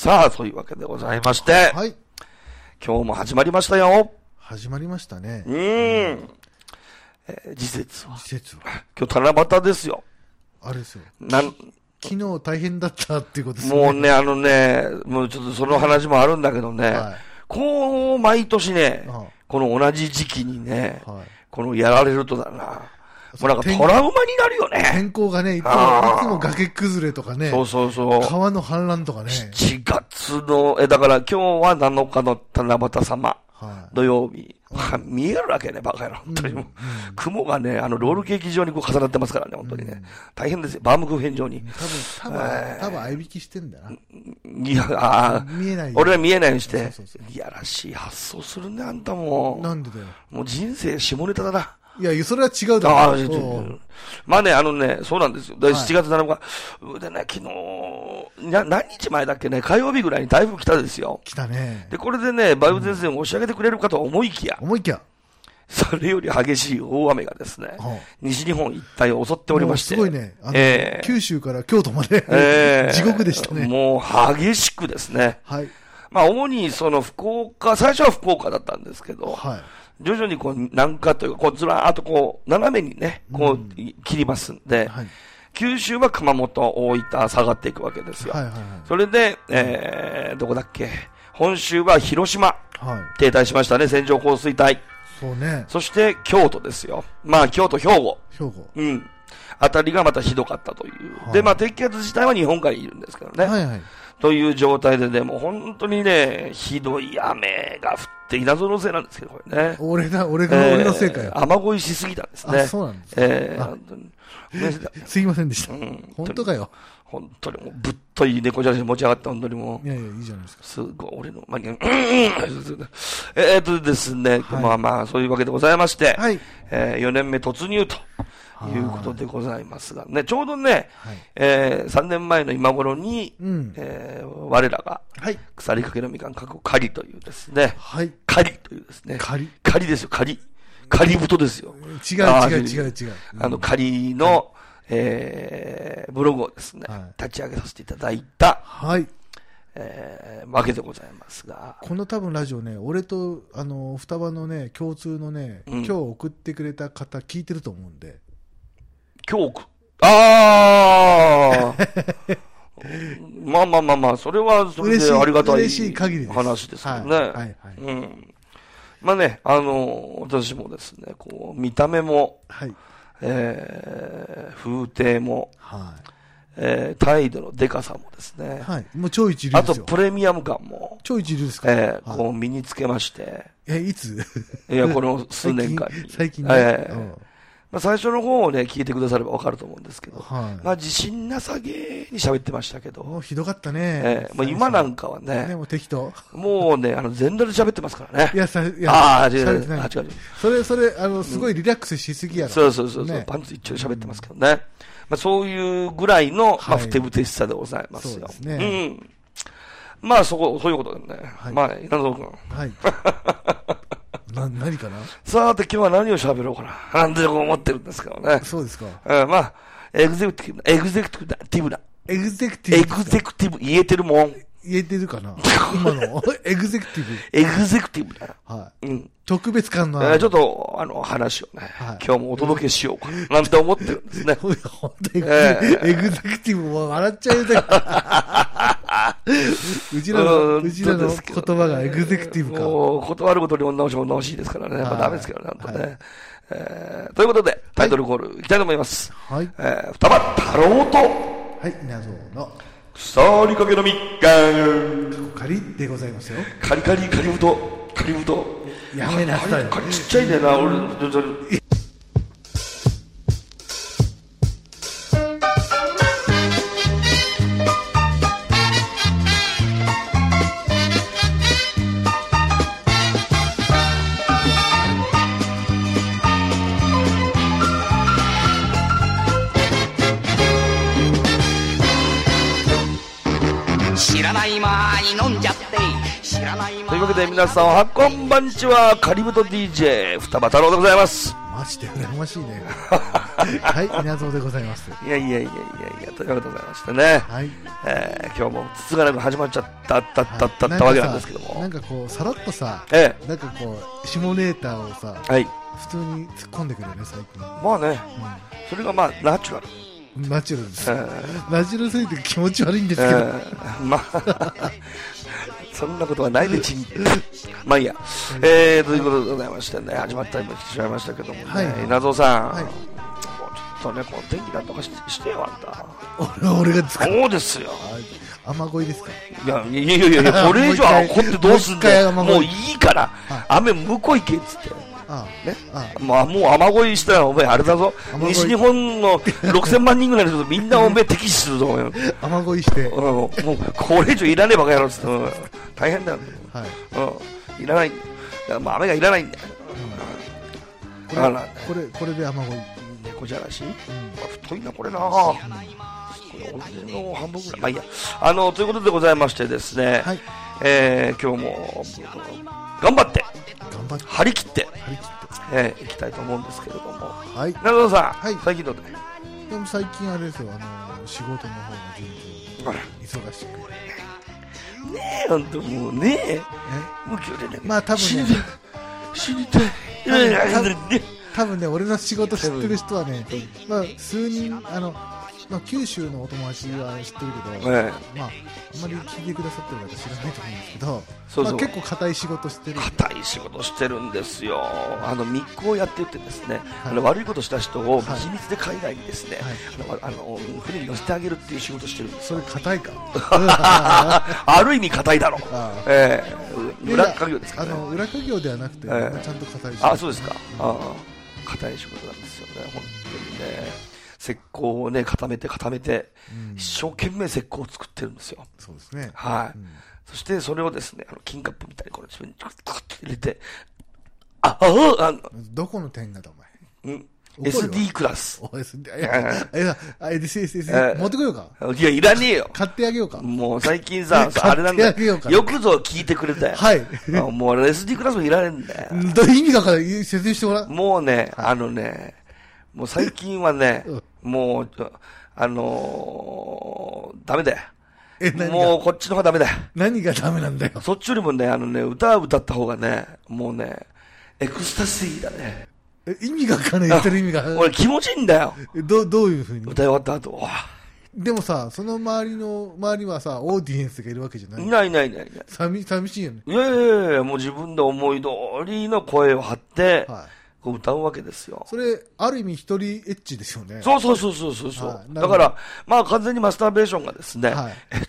さあ、そういうわけでございまして、 はい。 今日も始まりましたよ。 始まりましたね。 時節は。 季節は。 今日七夕ですよ。 あれですよ。 昨日大変だったっていうことですね。 もうね、もうちょっとその話もあるんだけどね、 はい、 こう、毎年ね、この同じ時期にね、 はい、 このやられるとだな、もうなんかトラウマになるよね。 天候がね、いつも崖崩れとかね。 そうそうそう。 川の氾濫とかね。 7月の、だから今日は7日の七夕様。はい、土曜日、見えるわけね、バカ野郎。本当にもう、雲がね、ロールケーキ状にこう重なってますからね、本当にね。大変ですよ、バームクーヘン状に。 多分、合いびきしてんだな。 いや、見えない。俺は見えないようにして。いやらしい発想するね、あんたも。 なんでだよ。 もう人生下ネタだな。 いや、それは違うだろ。 まあね、そうなんですよ。7月7日。でね、昨日、何日前だっけね、火曜日ぐらいに台風来たですよ。 来たね。 で、これでね、梅雨前線を押し上げてくれるかと思いきや。それより激しい大雨がですね、西日本一帯を襲っておりまして。 すごいね。九州から京都まで、地獄でしたね。 もう激しくですね。 はい。 まあ、主にその最初は福岡だったんですけど、はい。徐々にこう南下というか、こうずらーっとこう斜めにね、こう切りますんで、はい、九州は熊本、大分、下がっていくわけですよ。はいはいはい、それで、どこだっけ、本州は広島、はい、停滞しましたね、線状降水帯。 そうね。 そして京都ですよ。まあ京都、兵庫。うん。あたりがまたひどかったという。はい、で、まあ低気圧自体は日本海にいるんですけどね。はいはい。という状態でね、もう本当にね、ひどい雨が降って稲造のせいなんですけど、これね。俺のせいかよ。 雨乞いしすぎたんですね。 そうなんです本当に。 すいませんでした。本当かよ。 本当にもうぶっとい猫じゃらし持ち上がって、本当にもう。いやいや、いいじゃないですか。 すごい、俺の、ですね、まあまあ、そういうわけでございまして、はい。4年目突入と。いうことでございますがね、ちょうどね、3年前の今頃に、我らが、腐りかけのみかん狩りというですね、狩りというですね、狩りですよ、狩り太ですよ。 違う。 狩りの、ブログをですね、立ち上げさせていただいた、わけでございますが。 この多分ラジオね、俺と、双葉のね、共通のね、今日送ってくれた方聞いてると思うんで。 まあ、それはそれでありがたい嬉しい限りです話ですけどね。まあね、私もですね、こう、見た目も、風景も、態度のデカさもですね。 もう超一流ですよ。 あと、プレミアム感も。 超一流ですかこう、身につけまして。 いついや、この数年間に。 最近ね。 まあ最初の方をね、聞いてくださればわかると思うんですけど、まあ自信なさげに喋ってましたけど。 もうひどかったね。 まあ今なんかはね、 もう適当。 もうね、全裸で喋ってますからね。 違う。それ、すごいリラックスしすぎやろ。 そう、パンツ一丁で喋ってますけどね。まあそういうぐらいの、まあふてぶてしさでございますよ。そうですね。まあそういうことでね。まあ、稲造君。はい。 何かなさて今日は何を喋ろうかな。なんて思ってるんですけどね。 そうですか。 まあ、エグゼクティブな。エグゼクティブ言えてるもん。 言えてるかな今の。エグゼクティブだ。 はい。特別感のある。 ちょっと、話をね、今日もお届けしようかな。なんて思ってるんですね。 本当に。エグゼクティブも笑っちゃうね。うちらの言葉がエグゼクティブか。 断ることに女欲しいですからね。まあダメですけどね、なんとね。ということで、タイトルコールいきたいと思います。はい。双葉太郎と、 はい、稲造の、 腐りかけのみかん。 カリでございますよ。 カリ太。 やめなさい。 カリちっちゃいんだよな、俺。 知らない間に飲んじゃって知らない間に。 というわけで皆さんはこんばんちは、カリブト DJ 双葉太郎でございます。 マジで羨ましいね。 はい、稲造でございます。 いや、というわけでございましてね。 はい。 今日もつつがなく始まっちゃったわけなんですけども。 なんかこう、さらっとさ、なんかこう、下ネタをさ、普通に突っ込んでくるね、最近。 まあね、それがまあ、ナチュラル。 ナチュラルです。ナチュラルすぎて気持ち悪いんですけど。 まあ、そんなことはないでちん。まあいいや。ということでございましてね、始まったりもしてしまいましたけどもね。稲造さん、もうちょっとね、この天気なんとかしてよ、あんた。 俺が使う。 そうですよ。 雨乞いですか？ いや、これ以上怒ってどうすんだよ。もういいから、雨向こう行けっつって。ね、もう雨乞いしたらお前あれだぞ、西日本の6000万人ぐらいの人みんなお前敵視するぞ、雨乞いして、 もうこれ以上いらねえバカ野郎っつって、大変だよ、いらないんだよ、雨がいらないんだよ、 これで雨乞い、 猫じゃらし、太いな、これな、これ俺の半分ぐらい、まあいいや、ということでございましてですね、今日も頑張って張り切っていきたいと思うんですけれども、中田さん、最近どうだい？ でも最近あれですよ、仕事の方が順調忙しくねえ、ほんともうねえ、もう今日でね、 まあ多分ね、 死にたい、 多分ね、俺の仕事知ってる人はね、まあ数人九州のお友達は知ってるけど、まああんまり聞いてくださってる方知らないと思うんですけど、まあ結構硬い仕事してる。 硬い仕事してるんですよ。密航やっててですね、悪いことした人を秘密で海外にですね、船に乗せてあげるっていう仕事してるんです。 それ硬いか。 ある意味硬いだろう。裏稼業ですかね。 裏稼業ではなくて、ちゃんと硬い仕事。 そうですか。硬い仕事なんですよね、本当にね。石膏をね固めて、一生懸命石膏を作ってるんですよ。 そうですね。 はい。そしてそれをですね、金カップみたいにこれ自分にカッと入れて、 どこの点がだお前。 SD クラス。 持ってこようか。 いや、いらねえよ。 買ってあげようか。 もう最近さ、あれなんだよ。よくぞ聞いてくれたよ。 はい。 もうSD クラスもいらねえんだよ。 意味だから説明してごらん。 もうね、もう最近はね、もう、ダメだよ。もうこっちの方がダメだよ。 何がダメなんだよ。 そっちよりもね、歌を歌った方がね、もうね、エクスタシーだね。 意味がわかんない、言ってる意味が。 俺気持ちいいんだよ。 どういうふうに歌い終わった後。 でもさ、その周りはさ、オーディエンスがいるわけじゃない。 ない。 寂しいよね。 いや、もう自分で思い通りの声を張って、歌うわけですよ。 それ、ある意味一人エッチですよね。 そう。だから、まあ完全にマスターベーションがですね、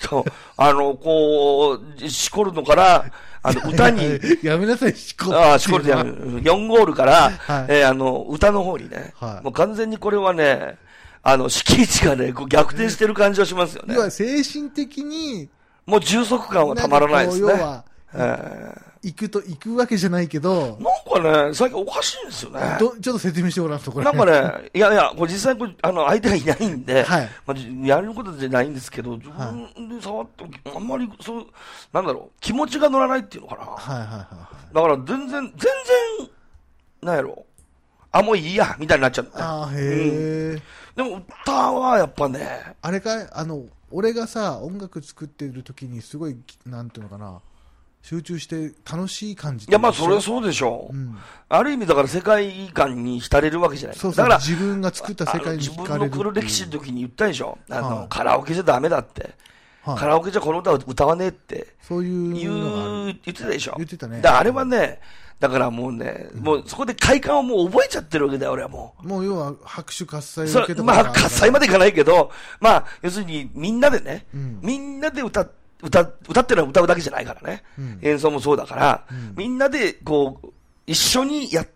こう、シコルノから、歌に。 やめなさい、 シコルでやめる。4ゴールから、歌の方にね、もう完全にこれはね、敷地がね、こう逆転してる感じはしますよね。 要は精神的に、 もう充足感はたまらないですね。要は、 行くわけじゃないけど。 なんかね、最近おかしいんですよね。 ちょっと説明してごらんと、これ。 なんかね、いや、これ実際これ、相手がいないんで、やることじゃないんですけど、自分で触って、あんまり、なんだろう、気持ちが乗らないっていうのかな。だから全然、なんやろ、もういいや、みたいになっちゃう。でも歌はやっぱね。 あれかい、俺がさ、音楽作ってる時にすごい、なんていうのかな、集中して楽しい感じ。 いや、まあそれはそうでしょう。ある意味だから世界観に浸れるわけじゃない。 だから自分が作った世界に自分の黒歴史の時に言ったでしょ。カラオケじゃダメだって。カラオケじゃこの歌を歌わねえって。 そういう言ってたでしょ。 言ってたね。 あれはね、だからもうね、もうそこで快感をもう覚えちゃってるわけだよ、俺はもう。 もう要は拍手喝采を受けた。 まあ喝采までいかないけど、まあ要するにみんなでね、みんなで歌ってるのは歌うだけじゃないからね。演奏もそうだから、みんなでこう、一緒にやって、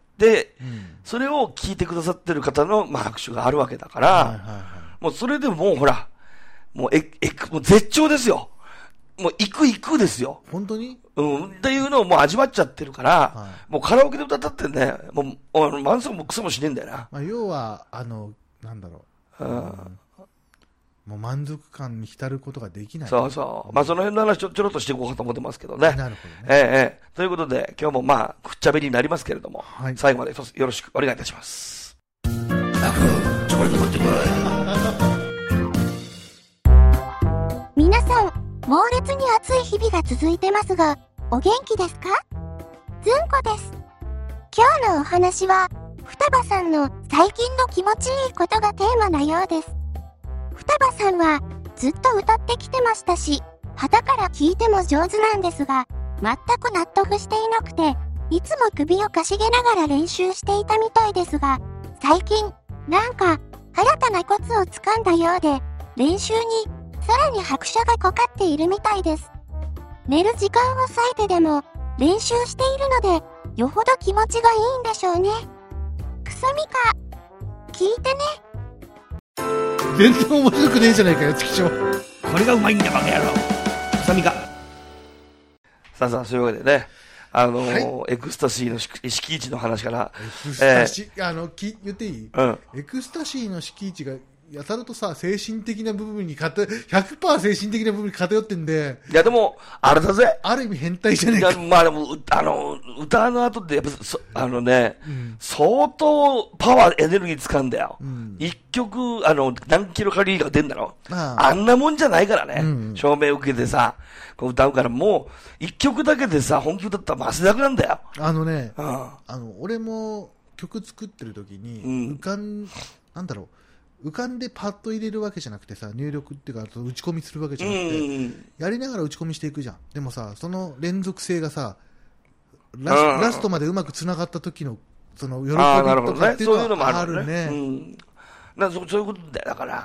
それを聴いてくださってる方の、まあ、拍手があるわけだから、もうそれでもうほら、もう絶頂ですよ。もう行くですよ。 本当に？ っていうのをもう味わっちゃってるから、もうカラオケで歌ったってね、もう、満足もクソもしねえんだよな。 まあ、要は、なんだろう。もう満足感に浸ることができない。 そうそう。まあその辺の話ちょろっとしていこうかと思ってますけどね。 なるほどね。 ということで、今日もまあ、くっちゃべりになりますけれども、最後までよろしくお願いいたします。 皆さん、猛烈に暑い日々が続いてますが、お元気ですか？ずんこです。今日のお話は、双葉さんの最近の気持ちいいことがテーマなようです。双葉さんはずっと歌ってきてましたし、旗から聞いても上手なんですが、全く納得していなくて、いつも首をかしげながら練習していたみたいですが、最近、なんか、新たなコツをつかんだようで、練習にさらに拍車がかかっているみたいです。寝る時間を割いてでも練習しているので、よほど気持ちがいいんでしょうね。くそみか、聞いてね。 全然面白くねえじゃないかよ、チキショー。 これがうまいんだ、バカ野郎。くさみか。さあ、そういうわけでね、はい、エクスタシーの敷地の話から。 エクスタシー、言っていい？うん。エクスタシーの敷地が、やたらとさ、精神的な部分に100% 精神的な部分に偏ってんで。 いや、でも、あれだぜ。 ある意味変態じゃねえか。いや、 まあでも、歌の後って、やっぱ、相当パワー、エネルギー使うんだよ。一曲、何キロカロリーが出るんだろ。あんなもんじゃないからね。照明受けてさ、こう歌うから、もう、一曲だけでさ、本気歌ったら汗だくなんだよ。 俺も曲作ってる時に、浮かんでパッと入れるわけじゃなくてさ、入力っていうか打ち込みするわけじゃなくて、やりながら打ち込みしていくじゃん。でもさ、その連続性がさ、ラストまでうまく繋がった時のその喜びとかっていうのはあるね。 そういうことだよ。だから、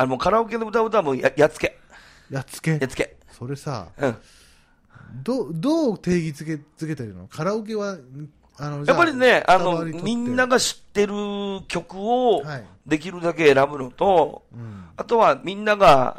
もうカラオケの歌はもうやっつけ。 それさ、どう定義付けてるの？カラオケはやっぱりね、みんなが知ってる曲をできるだけ選ぶのと、あとはみんなが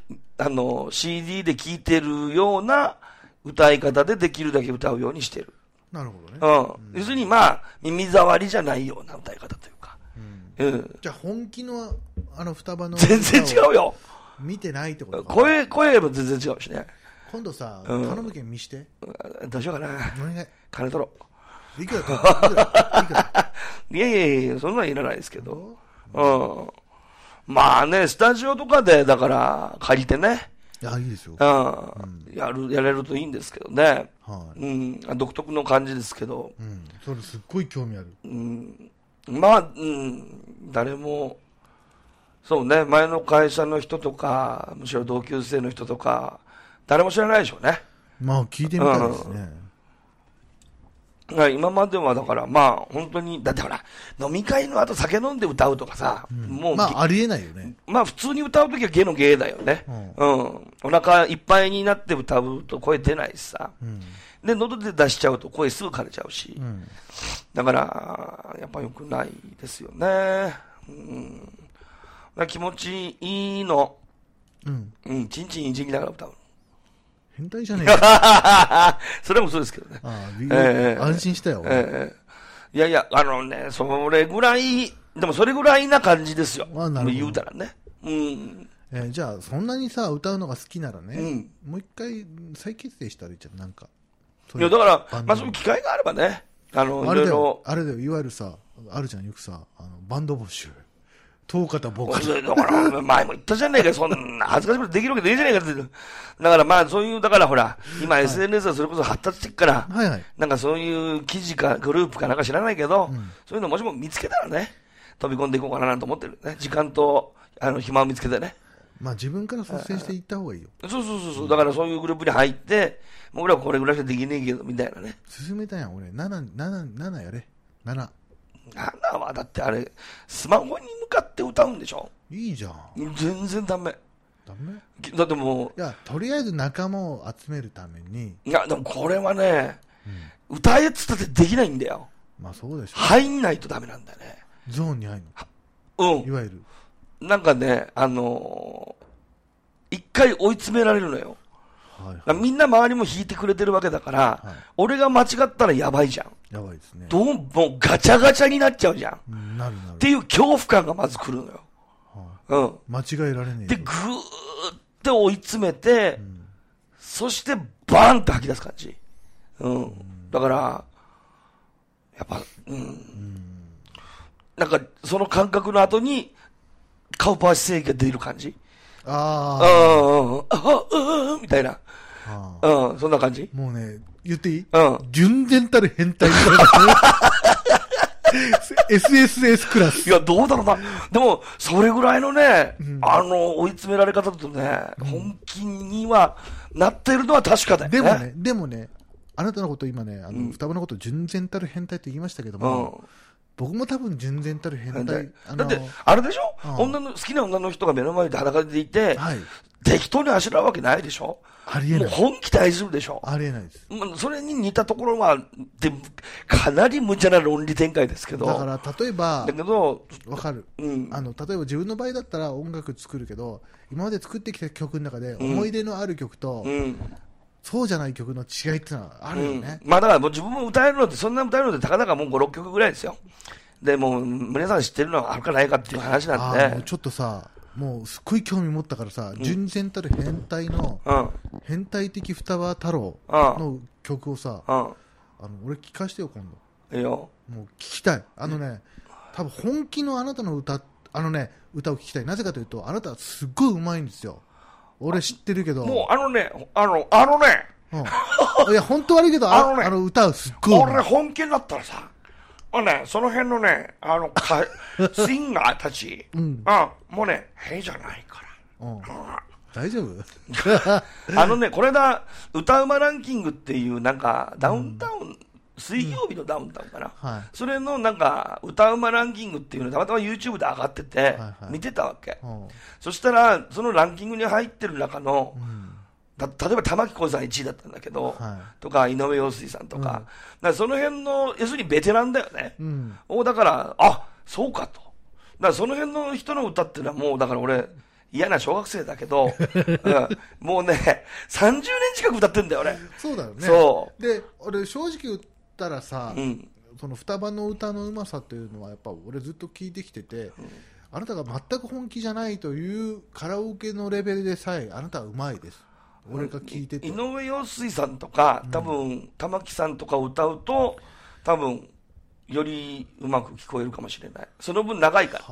CD で聴いてるような歌い方でできるだけ歌うようにしてる。 なるほどね。 要するにまあ、耳障りじゃないような歌い方というか。 じゃあ本気の双葉の全然違うよ。 見てないってことか。 声も全然違うしね。 今度さ、頼むけん見して。 どうしようかな。 お願い。 金取ろう。 いくらいや、そんなんいらないですけど。まあね、スタジオとかで、だから、借りてね。 いや、いいですよ。 やれるといいんですけどね。独特の感じですけど。 それすっごい興味ある。 まあ、誰も、そうね、前の会社の人とか、むしろ同級生の人とか、誰も知らないでしょうね。 まあ、聞いてみたいですね。 今まではだからまあ本当に、だってほら、飲み会の後酒飲んで歌うとかさ、もう。 まあありえないよね。 まあ普通に歌うときは芸の芸だよね。お腹いっぱいになって歌うと声出ないしさ。で、喉で出しちゃうと声すぐ枯れちゃうし。だから、やっぱ良くないですよね。気持ちいいの。ちんちんいじりながら歌う。 変態じゃねえか。 それもそうですけどね。 安心したよ。 いや、それぐらい、でもそれぐらいな感じですよ。言うたらね。 じゃあ、そんなにさ、歌うのが好きならね、もう一回再結成したらいいじゃん、なんか。 いや、だから、まあそういう機会があればね、いろいろ。 あれだよ、いわゆるさ、あるじゃん、よくさ、バンド募集。遠方ボーカル。 だから、前も言ったじゃねえかよ、そんな恥ずかしいことできるわけねえじゃねえかって。だからまあ、そういう、だからほら、今 SNS はそれこそ発達してっから、なんかそういう記事かグループかなんか知らないけど、そういうのもしも見つけたらね、飛び込んでいこうかななんて思ってるね。時間と、暇を見つけてね。 まあ自分から率先していった方がいいよ。 そう。だからそういうグループに入って、もう俺はこれぐらいしかできねえけど、みたいなね。 進めたやん、俺。7やれ。7。 7はだってあれ、スマホに向かって歌うんでしょ？ いいじゃん。 全然ダメ。 ダメ？ だってもう。いや、とりあえず仲間を集めるために。 いや、でもこれはね、歌えっつったってできないんだよ。 まあそうでしょ。 入んないとダメなんだよね。 ゾーンに入るの？いわゆる。 なんかね、一回追い詰められるのよ。みんな周りも弾いてくれてるわけだから、俺が間違ったらやばいじゃん。 やばいですね。 もうガチャガチャになっちゃうじゃん。 なる。 っていう恐怖感がまず来るのよ。 間違えられねえ。 で、ぐーって追い詰めて、そしてバーンって吐き出す感じ。だから、やっぱ、なんかその感覚の後にカウパー姿勢が出る感じ。 ああ、みたいな。そんな感じ。 もうね、言っていい？純然たる変態みたいな。SSS クラス。 いや、どうだろうな。でも、それぐらいのね、追い詰められ方だとね、本気にはなってるのは確かだよね。 でもね、あなたのこと今ね、双葉のこと純然たる変態と言いましたけども、僕も多分純然たる変態。 だって、あれでしょ？好きな女の人が目の前で裸でいて、適当にあしらうわけないでしょ？ ありえない。 もう本気で愛するでしょ？ありえないです。 それに似たところは、かなり無茶な論理展開ですけど。 だから、例えば、 だけど、 わかる。例えば自分の場合だったら音楽作るけど、今まで作ってきた曲の中で思い出のある曲と、そうじゃない曲の違いってのはあるよね。 まあだからもう自分も歌えるのって、そんな歌えるのってたかだかもう5、6曲ぐらいですよ。で、もう皆さん知ってるのはあるかないかっていう話なんで。 もうちょっとさ、もうすっごい興味持ったからさ、純然たる変態の、変態的双葉太郎の曲をさ、俺聞かしてよ、今度。 いいよ。 もう聞きたい。多分本気のあなたの歌を聞きたい。なぜかというと、あなたはすっごい上手いんですよ。俺知ってるけど。 もういや、本当悪いけど、歌うすっごい。 俺本気になったらさ、その辺のね、シンガーたち、もうね、変じゃないから。 大丈夫？ これだ、歌うまランキングっていう、なんか、ダウンタウン、水曜日のダウンタウンかな。それのなんか、歌うまランキングっていうのたまたま YouTube で上がってて、見てたわけ。そしたら、そのランキングに入ってる中の、例えば玉置浩二さん1位だったんだけど、とか井上陽水さんとか、その辺の要するにベテランだよね、だからそうかと、だからその辺の人の歌っていうのはもうだから俺嫌な小学生だけど、もうね30年近く歌ってんだよ俺。 そうだよね。 そうで俺正直言ったらさ、その双葉の歌のうまさっていうのはやっぱ俺ずっと聞いてきてて、あなたが全く本気じゃないというカラオケのレベルでさえあなたはうまいです。俺が聞いてて、 井上陽水さんとか多分玉置さんとか歌うと多分よりうまく聞こえるかもしれない。その分長いから、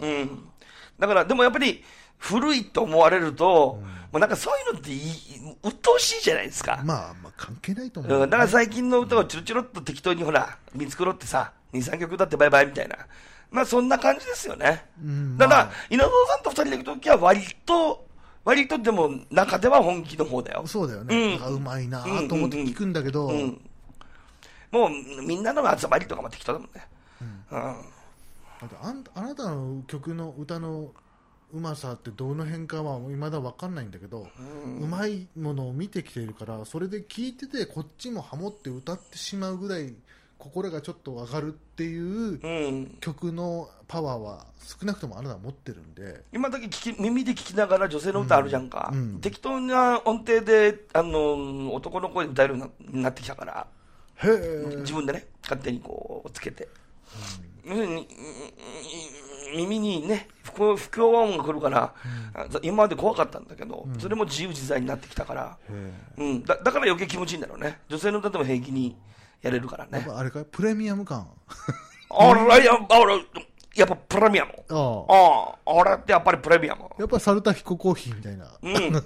だからでもやっぱり古いと思われると、もうなんかそういうのって鬱陶しいじゃないですか。 まあ関係ないと思う、 だから最近の歌をチュルチュルっと適当にほら見繕ってさ 2,3 曲歌ってバイバイみたいな、まあそんな感じですよね。だから稲造さんと2人で行くときは割とでも中では本気の方だよ。 そうだよね。うまいなと思って聞くんだけど、 もうみんなの集まりとかも適当だもんね。 あなたの曲の歌のうまさってどの辺かは未だ分かんないんだけど、うまいものを見てきているから、それで聞いててこっちもハモって歌ってしまうぐらい心がちょっと上がるっていう曲のパワーは少なくともあなたは持ってるんで、 今だけ耳で聞きながら女性の歌あるじゃんか、適当な音程で男の声で歌えるようになってきたから、自分でね勝手にこうつけて、耳にね不協和音が来るから、今まで怖かったんだけど、それも自由自在になってきたから、だから余計気持ちいいんだろうね。女性の歌でも平気にやれるからね。 あれかいプレミアム感やっぱプレミアム。俺ってやっぱりプレミアム。 やっぱサルタヒココーヒーみたいな。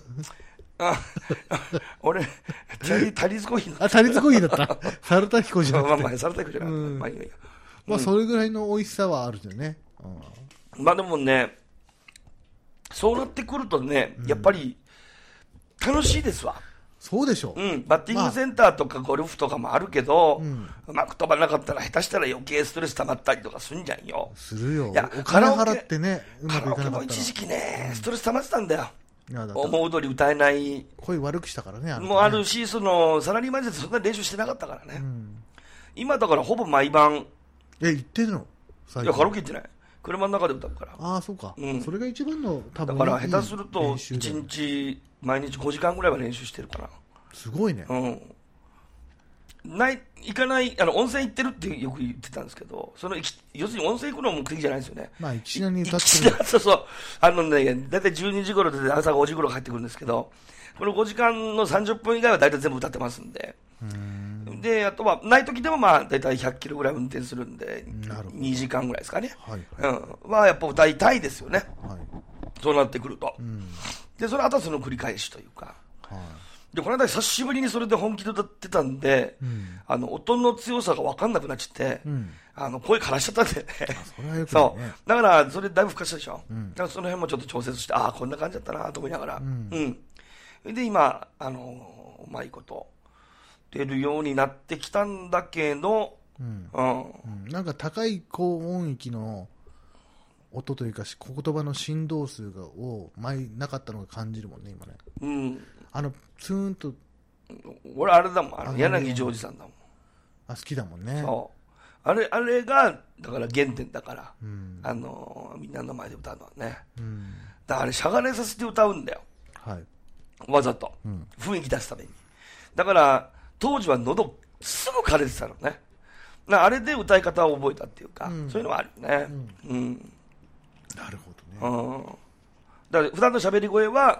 俺タリーズコーヒータリーズコーヒーだった。サルタヒコじゃなくて。 サルタヒコじゃなくて。 まあそれぐらいの美味しさはあるよね。 まあでもね、そうなってくるとね、やっぱり楽しいですわ。 そうでしょ。 バッティングセンターとかゴルフとかもあるけど、うまく飛ばなかったら下手したら余計ストレス溜まったりとかするんじゃんよ。 するよ。お金払ってね、うまくいかなかったら。カラオケも一時期ね、ストレス溜まってたんだよ。思う通り歌えない。 声悪くしたからね。 もあるし、サラリーマンでそんな練習してなかったからね。今だからほぼ毎晩。 行ってるの？ いや、カラオケ行ってない。車の中で歌うから。 ああ、そうか。それが一番の多分。 だから下手すると1日毎日5時間ぐらいは練習してるから。 すごいね。 行かない、温泉行ってるってよく言ってたんですけど、要するに温泉行くのも目的じゃないですよね。 まあ、一緒に歌ってる。 そうそう。だいたい12時頃で朝5時頃帰ってくるんですけど、この5時間の30分以外はだいたい全部歌ってますんで。 で、あとは、ない時でもまあ、だいたい100キロぐらい運転するんで、2時間ぐらいですかね。やっぱ歌いたいですよね。そうなってくると。で、その後はその繰り返しというか。で、この間久しぶりにそれで本気で歌ってたんで、音の強さが分かんなくなっちゃって、声枯らしちゃったんだよね。そう。だから、それだいぶ吹かしたでしょ。だからその辺もちょっと調節して、ああ、こんな感じだったなと思いながら。で、今、うまいこと、出るようになってきたんだけど、 なんか高い高音域の音というか、言葉の振動数を前なかったのが感じるもんね、今ね。ツーンと。 俺、あれだもん、柳ジョージさんだもん。 好きだもんね。 そう。あれが、だから原点だから、みんなの前で歌うのはね。だからあれ、しゃがれさせて歌うんだよ。わざと。雰囲気出すために。だから、当時は喉、すぐ枯れてたのね。あれで歌い方を覚えたっていうか、そういうのはあるよね。 なるほどね。 だから普段の喋り声は、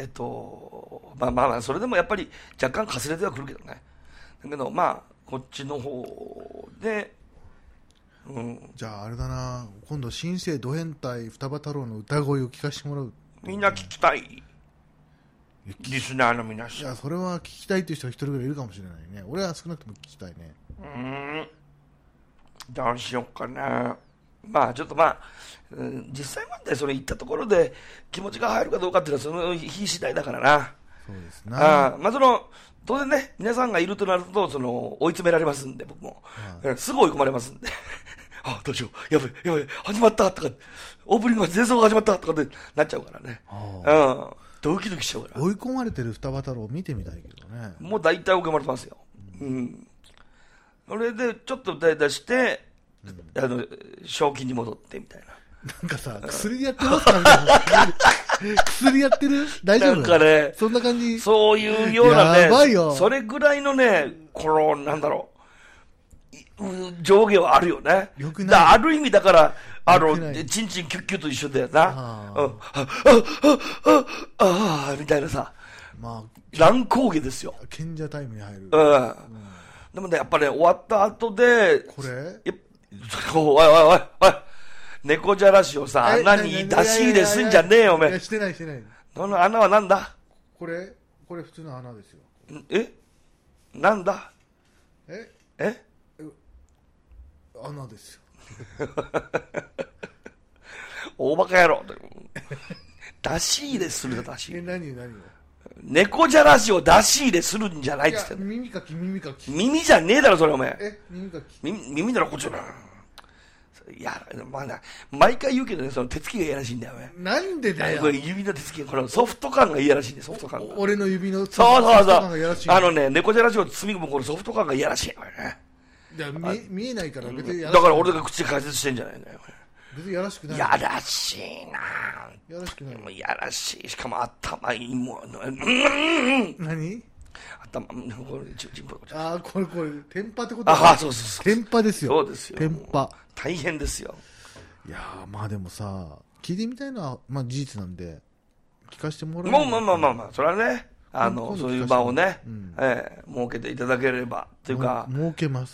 それでもやっぱり若干かすれてはくるけどね。だけど、こっちの方で、 じゃああれだな、今度新生ド変態双葉太郎の歌声を聞かせてもらう。 みんな聞きたい。リスナーの皆さん。 いや、それは聞きたいという人が一人ぐらいいるかもしれないね。俺は少なくとも聞きたいね。 どうしようかな。ちょっと実際問題それ言ったところで気持ちが入るかどうかっていうのはその日次第だからな。 そうですな。 当然ね、皆さんがいるとなると追い詰められますんで、僕も、すぐ追い込まれますんでどうしよう、やばい始まったとか、オープニングの前奏が始まったとかってなっちゃうからね。ドキドキしちゃうから。 追い込まれてる双葉太郎を見てみたいけどね。 もう大体追い込まれてますよ。それでちょっと歌い出して正気に戻ってみたいな。 なんかさ、薬やってますかみたいな。薬やってる？大丈夫？ なんかね、 そんな感じ。 そういうようなね、 やばいよ。 それぐらいのね、上下はあるよね。 よくない。 ある意味だから、チンチンキュッキュッと一緒だよな。みたいなさ。乱高下ですよ。 賢者タイムに入る。 でもね、やっぱね、終わった後で、 これおい、猫じゃらしをさ、穴に出し入れすんじゃねえよ、おめえ。 してない。 その穴はなんだ？ これ普通の穴ですよ。 なんだ？ 穴ですよ。 大バカ野郎。出し入れするだ、出し入れ。 何を猫じゃらしを出し入れするんじゃないって言ってんの。 耳かき。 耳じゃねえだろ、それお前。 耳かき。 耳だろ、こっちだ。いや、毎回言うけどね、その手つきがいやらしいんだよね。 なんでだよ。 これ指の手つきが、このソフト感がいやらしいんだよ、ソフト感が。 俺の指のソフト感がいやらしい。 猫じゃらしを包み込むこのソフト感がいやらしいよね。 見えないから別にだから俺が口で解説してんじゃないのよ。 別にやらしくない。 やらしいな。 やらしくない。 やらしい。しかも頭いいもん。 何？ 頭、これ、 これ、天パってことそう。 天パですよ。 そうですよ。 天パ。 大変ですよ。 いやでもさ、聞いてみたいのは、事実なんで、聞かせてもらえもう、それはね、そういう場をね、設けていただければ、というか、 設けます。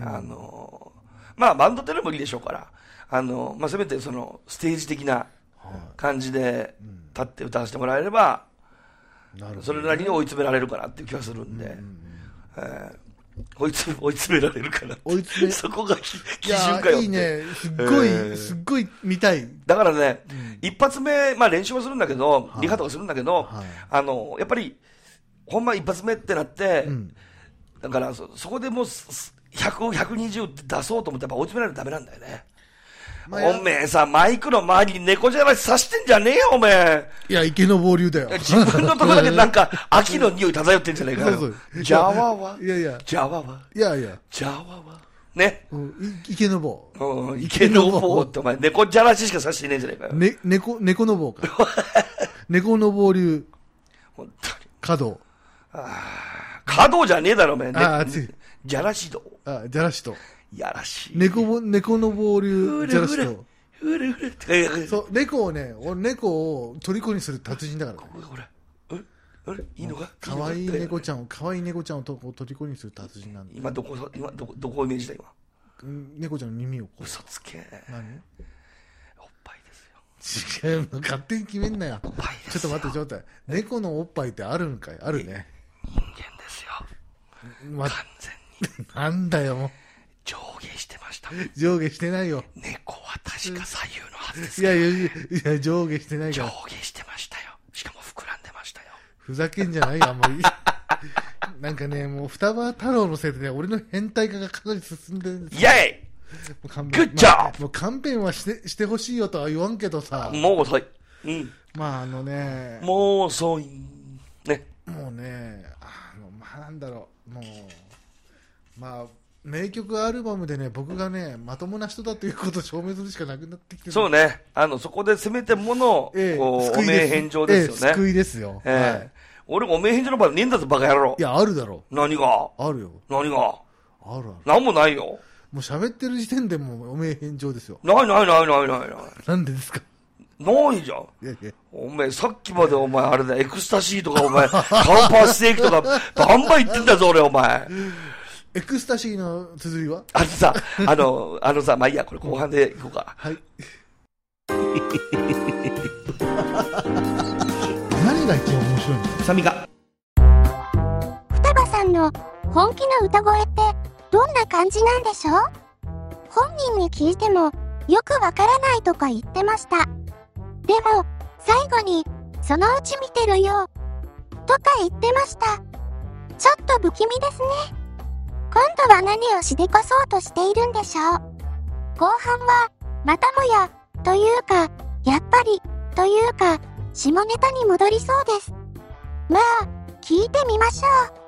バンドってのもいいでしょうから、せめてその、ステージ的な感じで、立って歌わせてもらえれば、それなりに追い詰められるかなっていう気がするんで、追い詰められるかな。そこが基準かよって。 いいね。すっごい見たい。 だからね、一発目、練習はするんだけど、リハとかするんだけど、やっぱり、ほんま一発目ってなって、だからそこでもう100、120って出そうと思ってやっぱ追い詰められるとダメなんだよね。おめえさ、マイクの周りに猫じゃらし刺してんじゃねえよ、おめえ。 いや、池の暴流だよ。 自分のところだけなんか、秋の匂い漂ってんじゃないかよ。ジャワワ。ジャワワ。ジャワワ。ね。 池の棒。 池の棒ってお前、猫じゃらししか刺してねえんじゃないかよ。 猫の棒か。猫の暴流。 本当に。 角。 角じゃねえだろ、お前。じゃらし道。 じゃらしと。 やらしい。 猫の暴流じゃらしと。 ふれふれって。 そう、猫をね、俺猫を虜にする達人だからね。 犬が可愛い猫ちゃんを虜にする達人なんで。 今どこイメージだ今。 猫ちゃんの耳をこう。 嘘つけ。 何？ おっぱいですよ。違う、勝手に決めんなよ。 おっぱいですよ。 ちょっと待って。猫のおっぱいってあるんかい？あるね。 人間ですよ。完全に。 なんだよ、もう。 上下してました。 上下してないよ。 猫は確か左右のはずですいや、上下してないから。 上下してましたよ。しかも膨らんでましたよ。 ふざけんじゃないよ、あんまり。なんかね、もう双葉太郎のせいでね、俺の変態化がかなり進んでるんですよ。イェイグッジョブ。 もう勘弁はしてほしいよとは言わんけどさ。 もう遅い。 まあね。 もう遅い。ね。 もうね、まあなんだろう、もう、まあ、名曲アルバムでね、僕がね、まともな人だということを証明するしかなくなってきてる。 そうね。そこでせめてものを、お名返上ですよね。 救いですよ。はい。 俺お名返上の場合ねえんだぞ、バカ野郎。 いや、あるだろう。何があるよ。 何がある。 なんもないよ。 もう喋ってる時点でもうお名返上ですよ。 ない。 なんでですか？ ないじゃん。お前、さっきまでお前、あれだ、エクスタシーとかお前、カウパーステーキとか、バンバン言ってんだぞ、俺、お前。 エクスタシーの綴りは？ さ、まあいいや、これ後半でいこうか。 はい。何が一番面白いの？ サミが。 双葉さんの本気の歌声ってどんな感じなんでしょう？本人に聞いてもよくわからないとか言ってました。でも、最後に、そのうち見てるよ、とか言ってました。ちょっと不気味ですね。今度は何をしでかそうとしているんでしょう。後半は、またもや、というか、やっぱり、というか、下ネタに戻りそうです。まあ、聞いてみましょ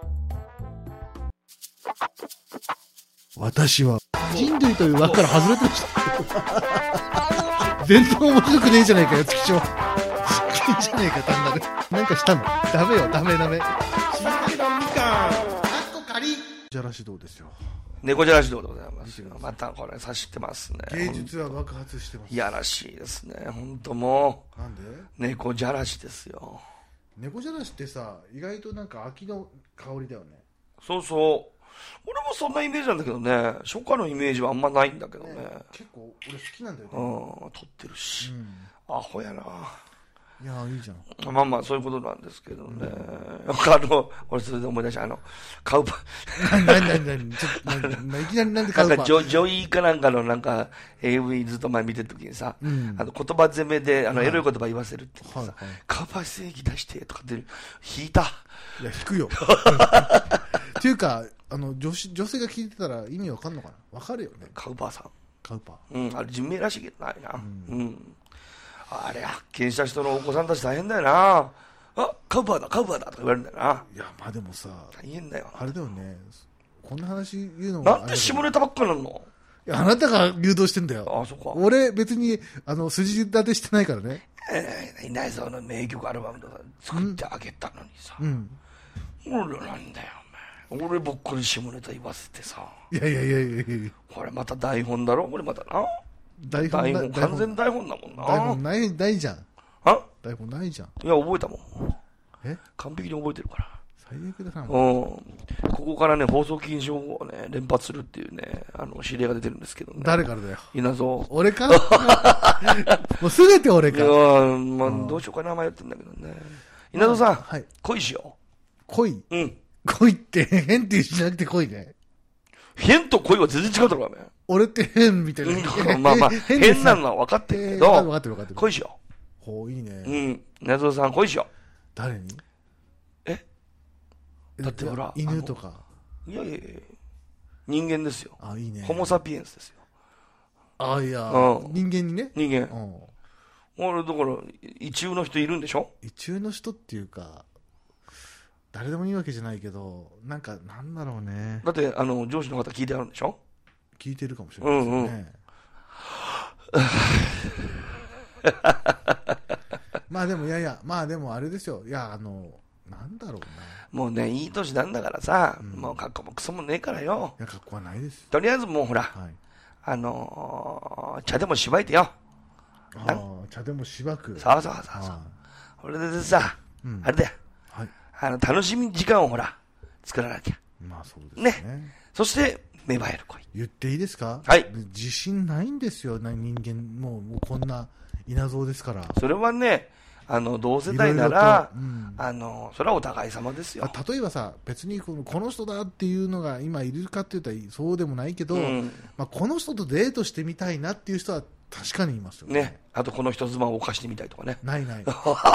う。私は、人類という枠から外れてました。全然面白くねえじゃねえかよ、月長。いいじゃねえか、単なる。なんかしたの？ダメよ、ダメ。しばけどみかん。じゃらしどうですよ。 猫じゃらしどうでございます。またこれ差しってますね。 芸術は爆発してます。 いやらしいですね。本当もう。なんで？ 猫じゃらしですよ。 猫じゃらしってさ、意外となんか秋の香りだよね。 そうそう。俺もそんなイメージなんだけどね。初夏のイメージはあんまないんだけどね。 結構俺好きなんだよね。 撮ってるし。アホやな。 いやいいじゃん。 まあそういうことなんですけどね。俺それで思い出したカウパ何ちょっといきなりなんでカウパなんか女医かなんかのなんか AV ずっと前見てるときにさ、言葉攻めでエロい言葉言わせるって言ってさ、カウパー正義出してとかって引いた。 いや引くよ。っていうか女性が聞いてたら意味わかんのかな？わかるよね。 カウパーさん。 カウパー。 あれ人名らしいけどないな。あれ発見した人のお子さんたち大変だよな。カウパーだとか言われるんだよな。 いやまあでもさ、 大変だよ。 あれだよね。こんな話言うのもなんで下ネタばっかなんの？ いやあなたが誘導してんだよ。 そっか。 俺別に筋立てしてないからね。 ないその名曲アルバムとか作ってあげたのにさ。俺なんだよお前。俺ぼっくり下ネタ言わせてさ。 いや。 これまた台本だろ？これまたな。 台本完全台本だもんな。 台本ないじゃん。台本ないじゃん。 いや覚えたもん。完璧に覚えてるから。 最悪だな。 ここからね放送禁止用語をね連発するっていうね指令が出てるんですけどね。 誰からだよ。 稲造。 俺か？もうすべて俺か。 いやまあどうしようかな迷ってんだけどね。稲造さん、恋しよう。恋？恋って変ってしなくて恋ね。 変と恋は全然違うだろお前。 俺って変みたいな。 まあ変なのは分かってるけど。 分かってる。 恋しよう。ほういいね。 稲造さん恋しよう。 誰に？ だってほら犬とか。 いや人間ですよ。 いいね。 ホモサピエンスですよ。 いや人間にね。 人間。俺だから異中の人いるんでしょ？ 異中の人っていうか誰でもいいわけじゃないけどなんだろうね。 だって上司の方聞いてあるんでしょ？ 聞いてるかもしれないですよね。まあでもまあでもあれですよ。なんだろうな。 もうねいい年なんだからさ、もう格好もクソもねえからよ。 いや格好はないです。 とりあえずもうほら、茶でもしばいてよ。 茶でもしばく。 そう。それでさ、あれだよ。 楽しみ時間をほら、作らなきゃ。 まあそうですね。 そして、芽生える恋。 言っていいですか？ はい。 自信ないんですよ、人間。もうこんな稲造ですから。 それはね、同世代なら、それはお互い様ですよ。 例えばさ、別にこの人だっていうのが今いるかって言ったらそうでもないけど、この人とデートしてみたいなっていう人は確かにいますよね。あとこの人妻を犯してみたいとかね。 ない。 だ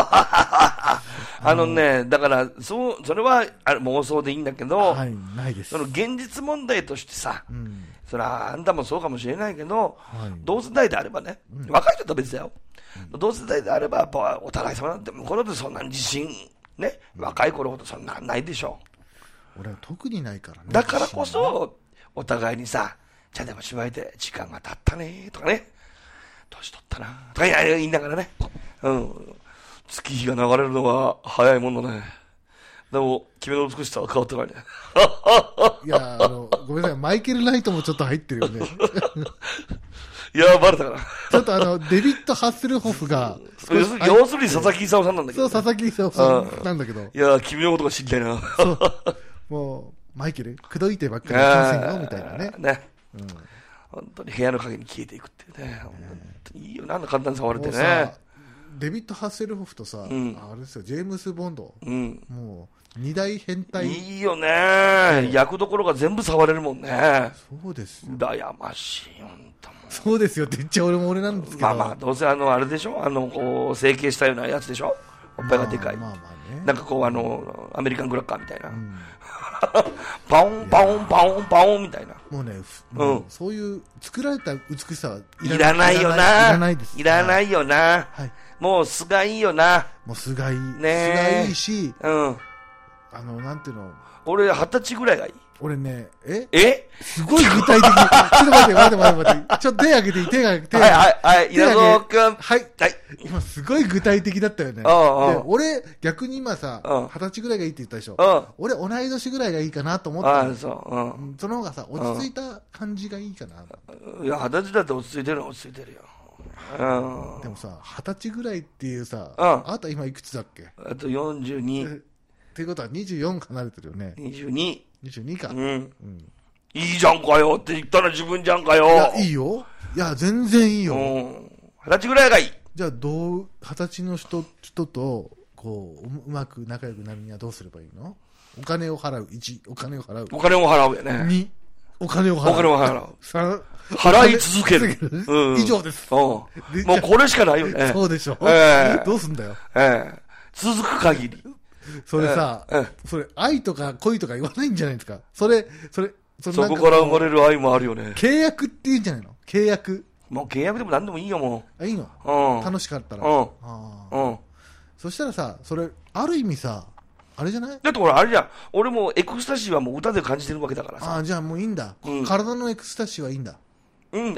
から、それは妄想でいいんだけど、 はい、ないです。 その現実問題としてさ、それはあんたもそうかもしれないけど、同世代であればね、若い人とは別だよ。同世代であれば、やっぱお互い様なんて、向こうでそんなに自信、ね、若い頃ほどそんなないでしょ。 俺は特にないからね。 だからこそ、お互いにさ、じゃあでも芝居で時間が経ったね、とかね、年取ったな、とか言いながらね、月日が流れるのは早いものね。でも、君の美しさは変わってないね。 いや、ごめんなさい、マイケル・ナイトもちょっと入ってるよね。 いや、バレたかな。 ちょっとデビッド・ハッセルホフが、 要するに佐々木勲さんなんだけど、 そう、佐々木勲さんなんだけど。 いや、君のことが知りたいな。 そう。もう、マイケル、口説いてばっかりいけませんよ、みたいなね。 ね。本当に部屋の影に消えていくっていうね。本当にいいよな、簡単に触れてね。 デビッド・ハッセルホフとさ、あれですよ、ジェームス・ボンド。もう、二大変態。 いいよね。役どころが全部触れるもんね。 そうですよ。 羨ましい、本当も。 そうですよって言っちゃ俺なんですけど。 どうせあれでしょ、こう、整形したようなやつでしょ、おっぱいがでかい。なんかこう、アメリカングラッカーみたいな。パオン、パオン、パオン、パオンみたいな。 もうね、そういう作られた美しさはいらないよな。 いらないです。 いらないよな。もう素がいいよな。 もう素がいい。素がいいし、なんていうの。 俺、20歳ぐらいがいい。 俺ね、 すごい具体的に。ちょっと待って。ちょっと手挙げていい、手挙げて。 はい、稲造くん。 はい。今すごい具体的だったよね。で、俺、逆に今さ、20歳ぐらいがいいって言ったでしょ。俺、同い年ぐらいがいいかなと思った。その方がさ、落ち着いた感じがいいかな。 いや、20歳だって落ち着いてるよ。 でもさ、20歳ぐらいっていうさ、あなた今いくつだっけ？ あと42。 っていうことは24離れてるよね。22か。 いいじゃんかよって言ったら自分じゃんかよ。 いや、いいよ。いや、全然いいよ。 20歳ぐらいがいい。 じゃあ、20歳の人と、こう、うまく仲良くなるにはどうすればいいの？お金を払う。1、お金を払う。 お金を払うよね。 2、お金を払う。 お金を払う。 3、 払い続ける。 以上です。 もうこれしかないよね。 そうでしょ。どうすんだよ。 続く限り。 それさ、愛とか恋とか言わないんじゃないですか。そこから生まれる愛もあるよね。 契約って言うんじゃないの？契約。 もう契約でも何でもいいよ、もう。 いいの？楽しかったら。そしたらさ、それ、ある意味さ、あれじゃない？ だってこれあれじゃん。俺もエクスタシーはもう歌で感じてるわけだからさ。 じゃあもういいんだ。体のエクスタシーはいいんだ。 20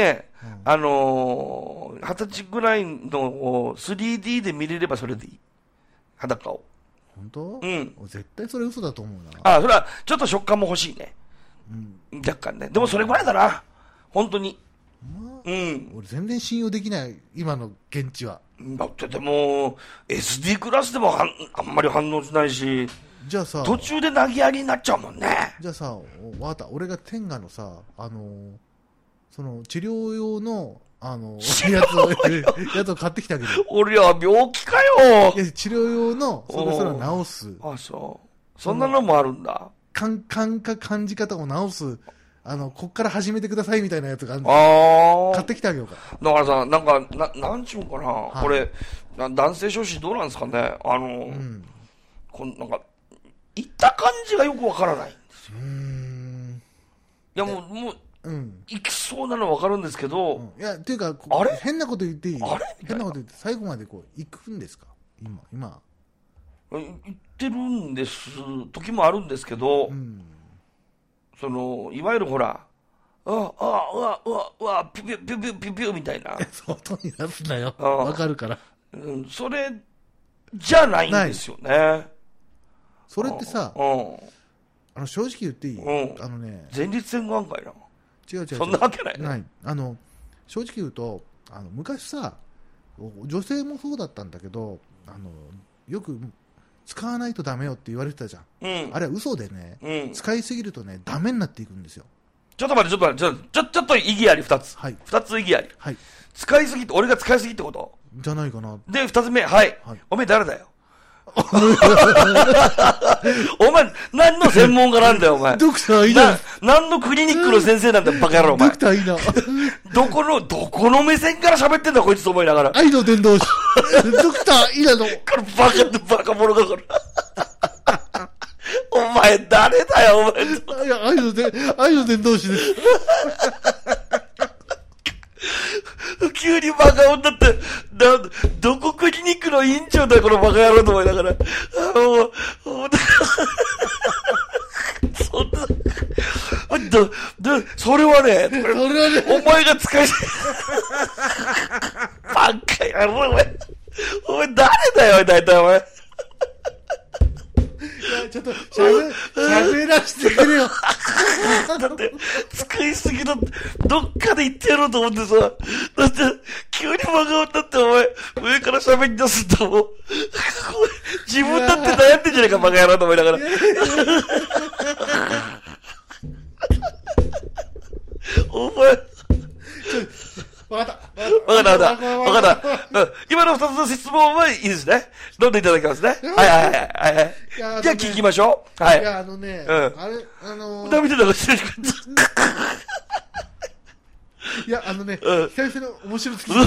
歳ぐらいの 3D で見れればそれでいい。裸を。 本当？絶対それ嘘だと思うな。それはちょっと食感も欲しいね。若干ね。でもそれぐらいだな。本当に。 俺全然信用できない、今の現地は。 だってでも、SD クラスでもあんまり反応しないし、 じゃあさ、 途中で投げやりになっちゃうもんね。 じゃあさ、わかった。俺が天下のさ、その治療用の、やつを買ってきてあげる。 俺は病気かよ。 いや、治療用の、それを治す。 そう。そんなのもあるんだ。 感じ方を治す。こっから始めてくださいみたいなやつがあるんで買ってきてあげようか。 だからさ、なんちゅうかな、これ、男性諸子どうなんですかね。なんか、いった感じがよくわからないんですよ。いや、もう、行きそうなのわかるんですけど。 いや、っていうか、変なこと言っていい？変なこと言って、最後まで行くんですか？今。 行ってるんです、時もあるんですけど、いわゆるほら、ピュピュみたいな。 外に出すなよ。わかるから。 それじゃないんですよね。 それってさ、正直言っていい？ 前立腺がんかいな。 違う。 そんなわけない。 ない。正直言うと、昔さ、女性もそうだったんだけど、よく使わないとダメよって言われてたじゃん、あれは嘘でね、使いすぎるとねダメになっていくんですよ。 ちょっと待ってちょっと意義あり2つ、2つ意義あり、使いすぎって俺が使いすぎってことじゃないかな。 で2つ目、おめえ誰だよお前何の専門家なんだよお前。 ドクターいいな。 何のクリニックの先生なんだよバカ野郎お前。 ドクターいいな。 どこの目線から喋ってんだこいつと思いながら。 愛の伝道師ドクターいいなの。これバカ者がこれお前誰だよお前。 いや愛の伝道師です急にバカ女って、どこクリニックの院長だよ、このバカ野郎と思いながら。それはね、お前が使いバカ野郎、お前誰だよ、大体お前。 ちょっと喋らせてくれよだって使いすぎのどっかで言ってやろうと思ってさ、だって急に真顔になってお前上から喋り出すともう自分だって悩んでんじゃねえかバカ野郎と思いながらお前わかった。 今の2つの質問はいいですね。飲んでいただきますね。はい。じゃあ聞きましょう。はい。 いや、あれ、 涙流してる。 いや、久々の面白すぎて。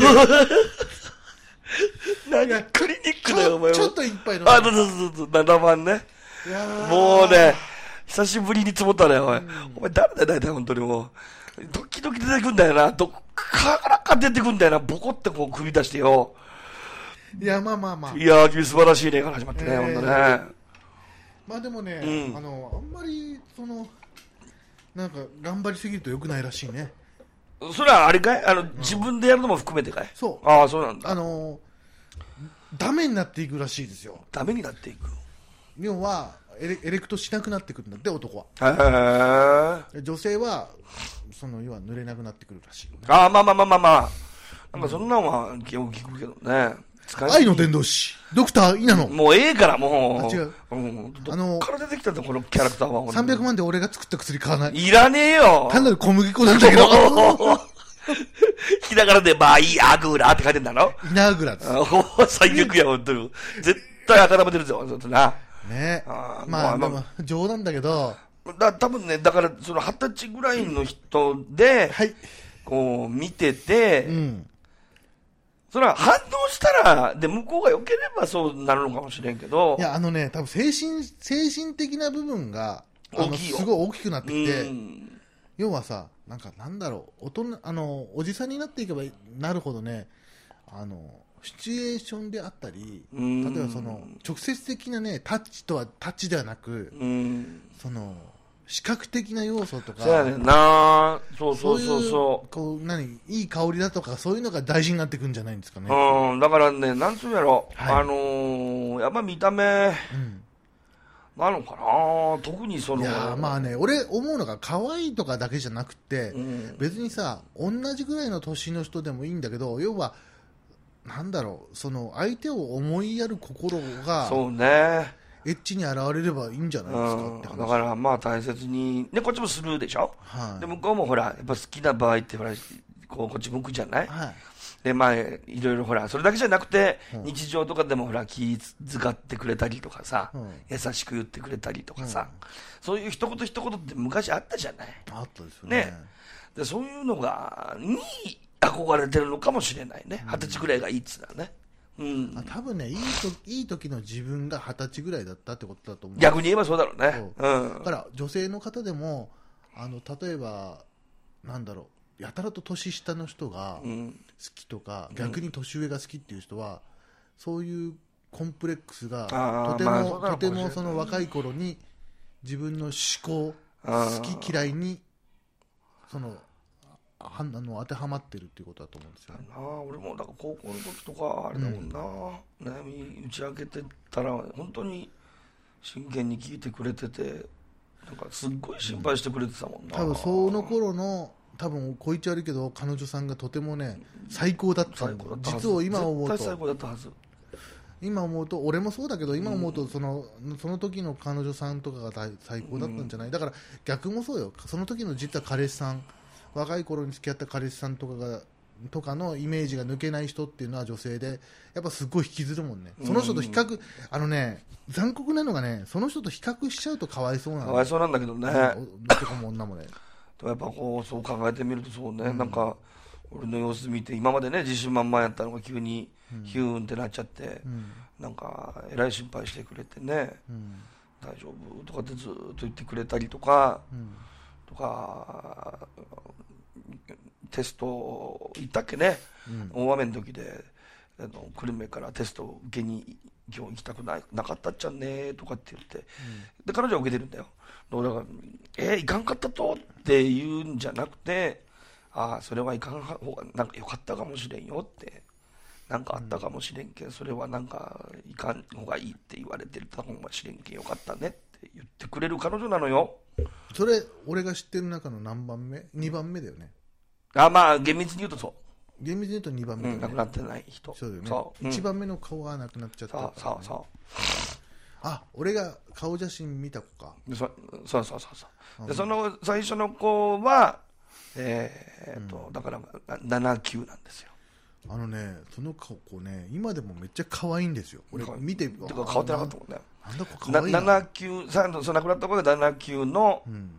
何クリニックだよ、お前は。 ちょっと一杯の。 どうぞ、7番ね。もうね、久しぶりに積もったね、お前。お前誰だよ、大体、本当にもう。ドキドキ出てくんだよな。どっから出てくんだよな。ボコってこう首出してよ。 いや、まあ。 いや君素晴らしいねから始まってね、ほんとね。 まあでもね、あんまり、なんか、頑張りすぎると良くないらしいね。 それはあれかい自分でやるのも含めてかい。 そう。 ああ、そうなんだ。 ダメになっていくらしいですよ。 ダメになっていく。 要は、エレクトしなくなってくるんだって、男は。女性は、要は濡れなくなってくるらしい、ね。 まあ。なんかそんなんは聞くけどね。 愛の伝道師、ドクター稲野。 もうええからもう。 違う。 どっから出てきたんだこのキャラクターは。 300万で俺が作った薬買わない。 いらねえよ。 単なる小麦粉なんだけど。 ひらがなでバイアグラって書いてんだろ。 イナグラです。 最悪や、ほんとに。絶対頭出るぞ、そっとな。 ね。まあ、冗談だけど。 多分ね、だから、20歳ぐらいの人で、こう、見てて、それは反応したら、で、向こうが良ければそうなるのかもしれんけど。 いや、多分精神的な部分が、すごい大きくなってきて、要はさ、なんだろう、おじさんになっていけばなるほどね、シチュエーションであったり、例えば直接的なね、タッチではなく、視覚的な要素とか、 そうやねんな。そう。 こういい香りだとかそういうのが大事になってくるんじゃないんですかね。 だからね、なんつうんやろ、やっぱ見た目なのかな。特にいやまあね、俺思うのが可愛いとかだけじゃなくて、別にさ同じぐらいの年の人でもいいんだけど、要はなんだろう、相手を思いやる心がそうね。 エッチに現れればいいんじゃないですかって話。 だからまあ大切にね、こっちもするでしょ。で向こうもほらやっぱ好きな場合ってほらこっち向くじゃない。でまあいろいろほらそれだけじゃなくて、日常とかでもほら気遣ってくれたりとかさ、優しく言ってくれたりとかさ、そういう一言一言って昔あったじゃない。 あったですよね。 でそういうのがに憧れてるのかもしれないね。20歳くらいがいいっつうのはね。 多分ね、いい時の自分が20歳ぐらいだったってことだと思う。 逆に言えばそうだろうね。 だから女性の方でも例えばなんだろう、やたらと年下の人が好きとか、逆に年上が好きっていう人はそういうコンプレックスがとても若い頃に自分の思考、好き嫌いに当てはまってるっていうことだと思うんですよ、ね。 俺もだから高校の時とかあれだもんな、悩み打ち明けてたら本当に真剣に聞いてくれてて、なんかすっごい心配してくれてたもんな。 多分その頃のこいつ悪いけど彼女さんがとてもね最高だった。実を今思うと絶対最高だったはず。 今思うと、俺もそうだけど、今思うとその時の彼女さんとかが最高だったんじゃない、だから逆もそうよ、その時の実は彼氏さん、若い頃に付き合った彼氏さんとかのイメージが抜けない人っていうのは女性で、やっぱすごい引きずるもんね、その人と比較、残酷なのがね、その人と比較しちゃうとかわいそうなの、 かわいそうなんだけどね、 男も女もね。 やっぱそう考えてみるとそうね、なんか俺の様子見て今までね自信満々やったのが急にヒューンってなっちゃって、なんかえらい心配してくれてね、大丈夫とかってずっと言ってくれたりとか、テスト行ったっけね、大雨の時で久留米からテスト受けに今日行きたくなかったっちゃんねとかって言って、で彼女は受けてるんだよ。だから行かんかったとって言うんじゃなくて、それはいかん方がなんか良かったかもしれんよって、なんかあったかもしれんけん、それはなんかいかん方がいいって言われてるかもしれんけんよかったねって言ってくれる彼女なのよ。 それ俺が知ってる中の何番目 ?2 番目だよね。 まあ厳密に言うとそう。 厳密に言うと2番目だよね。 亡くなってない人。 そうだよね。そう、1番目の顔がなくなっちゃったからね。 そう俺が顔写真見た子か。 そうでその最初の子はだから79なんですよ。 その子ね、今でもめっちゃ可愛いんですよ。俺見て変わってなかったもんね。 なんだこ可愛いな。 79、亡くなった子が79の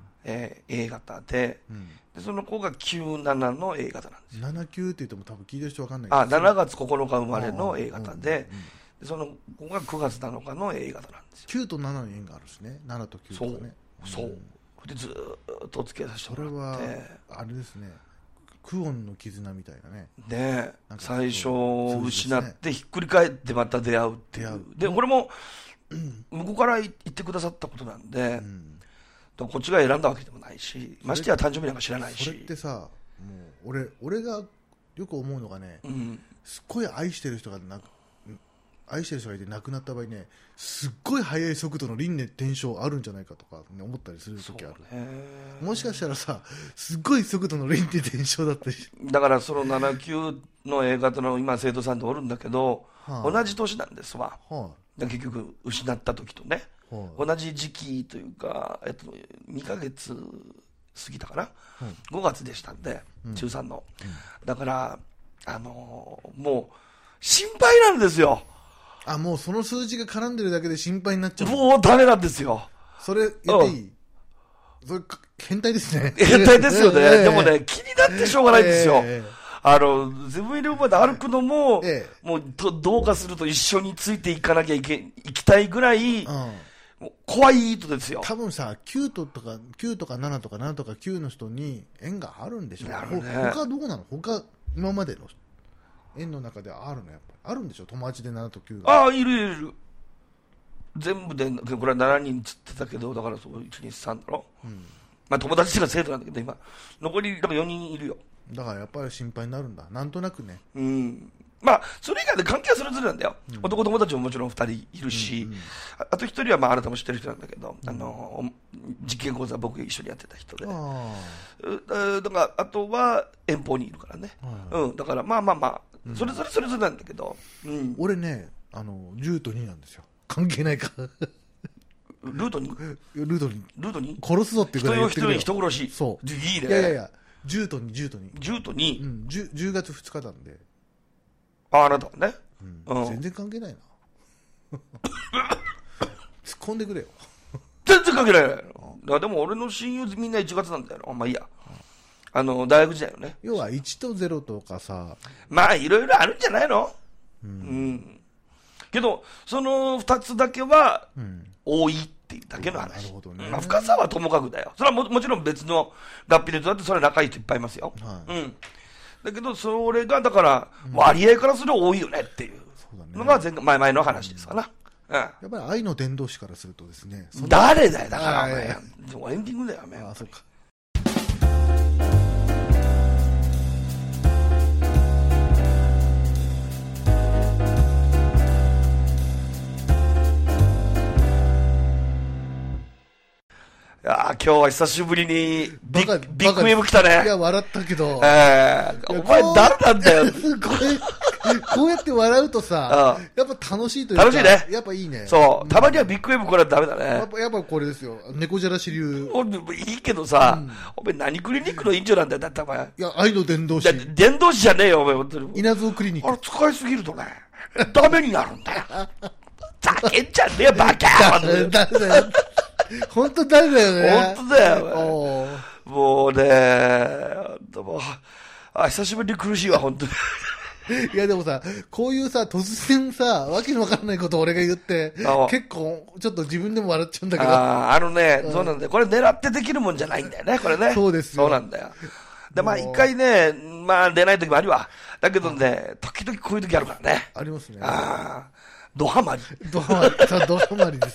A 型で、その子が97の A 型なんですよ。 79って言っても多分聞いてる人分かんないけど。 7月9日生まれの A 型で、その子が9月7日の A 型なんですよ。 9と7の縁があるしね、7と9とかね。 そうでずっとお付き合いさせてもらって。 それはあれですね、クオンの絆みたいなね。 で最初失ってひっくり返ってまた出会うっていう。で俺も向こうから言ってくださったことなんで、こっちが選んだわけでもないし、ましてや誕生日なんか知らないし。 それってさ、もう俺がよく思うのがね、すっごい愛してる人がいて亡くなった場合ね、すっごい速い速度の輪廻転生あるんじゃないかとか、ね、思ったりする時ある。もしかしたらさ、すっごい速度の輪廻転生だったり。 だからその79の A 型の今生徒さんっておるんだけど、同じ年なんですわ。結局失った時とね、同じ時期というか、2ヶ月過ぎたかな、5月でしたんで、中3の、だからもう心配なんですよ。 もうその数字が絡んでるだけで心配になっちゃう。 もうダメなんですよ。 それ言っていい？それ変態ですね。 変態ですよね。でもね、気になってしょうがないんですよ。セブンイレブンまで歩くのも、もうどうかすると一緒についていかなきゃ行きたいぐらい、もう怖い人ですよ。 多分さ、9とか7とか7とか9の人に縁があるんでしょう。他どうなの？他今までの縁の中であるの？やっぱりあるんでしょ？友達で7と9が。 いる。全部でこれは7人つってたけど、だからそう1、2、3だろ。まあ友達が生徒なんだけど今残り4人いるよ。 だからやっぱり心配になるんだ。なんとなくね。 まあそれ以外で関係はそれぞれなんだよ。男友達ももちろん2人いるし、あと1人はまああなたも知ってる人なんだけど、実験講座僕一緒にやってた人で、だからあとは遠方にいるからね。だからまあそれぞれなんだけど、 俺ね10と2なんですよ。関係ないか。 ルートに殺すぞってぐらい言ってくれよ。 人殺し。 そう。 いいね。 いや10と2。 10と2。 10月2日なんで。 あなたはね。 全然関係ないな。突っ込んでくれよ。 全然関係ない。でも俺の親友みんな1月なんだよ。まあいいや。大学時代のね。 要は1と0とかさ。 まあいろいろあるんじゃないの？けどその2つだけは多いっていうだけの話。 なるほどね。 まあ深さはともかくだよ。それはもちろん別の合併でだってそれは仲いい人いっぱいいますよ。だけどそれがだから割合からすると多いよねっていうのが前の話ですかな。 やっぱり愛の伝道師からするとですね。 誰だよだからエンディングだよね。 そうか。 今日は久しぶりにビッグウェーブ来たね。 いや笑ったけど。 お前誰なんだよ。 すごいこうやって笑うとさ、やっぱ楽しいというか、 楽しいね。 やっぱいいね。 そう、たまにはビッグウェブこれはダメだね。 やっぱこれですよ、猫じゃらし流。 いいけどさ、お前何クリニックの院長なんだよ、だってお前。 いや、愛の伝道師。 伝道師じゃねえよ、お前、本当に。 稲造クリニック。 あれ、使いすぎるとね、ダメになるんだよ。ざけんじゃねえ、バカ誰だよ。本当誰だよね。 本当だよ。もうね、もう、久しぶりに苦しいわ、本当に。 いやでもさ、こういうさ、突然さ、わけのわからないことを俺が言って、結構、ちょっと自分でも笑っちゃうんだけど。 そうなんだよ。これ狙ってできるもんじゃないんだよね、これね。 そうですよ。 そうなんだよ。で、まあ一回ね、まあ出ない時もあるわ。だけどね、時々こういう時あるからね。 ありますね。 ドハマり。 ドハマりです。